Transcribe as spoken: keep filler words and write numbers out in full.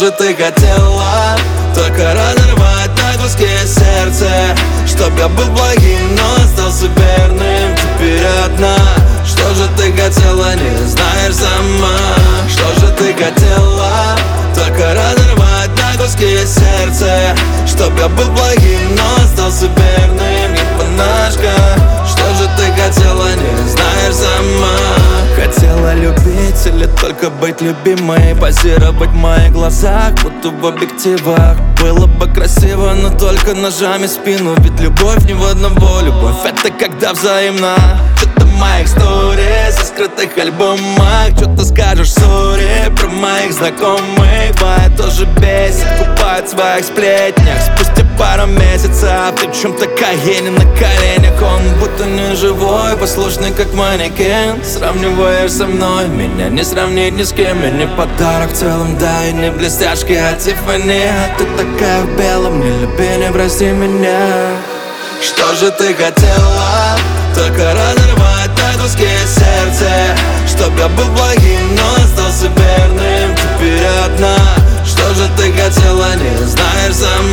же ты хотела? Только разорвать на куски сердце, чтоб я был благим, но остался верным. Теперь одна. Что же ты хотела, не знаешь сама? Что же ты хотела? Только разорвать на куски сердце, чтоб я был благим, но остался верным. Не монашка. Что же ты хотела, не знаешь сама? Хотела любить или только быть любимой? Позировать в моих глазах, будто в объективах. Было бы красиво, но только ножами в спину. Ведь любовь не в одного, любовь это когда взаимно. Что-то в моих сториз, из скрытых альбомах. Что ты скажешь, сори, про моих знакомых? Твоя тоже бесит, купает в своих сплетнях. Спустя пару месяцев ты в чем-то каене на коленях. Он будто не живой, послушный как манекен. Сравниваешь со мной, меня не сравнить ни с кем. Я не подарок в целом, да, и не блестяшки, а Тиффани. А ты такая в белом, не люби, не прости меня. Что же ты хотела? Только разорвать на куски сердце, чтоб я был благим, но остался верным. Теперь одна. Что же ты хотела, не знаешь сама?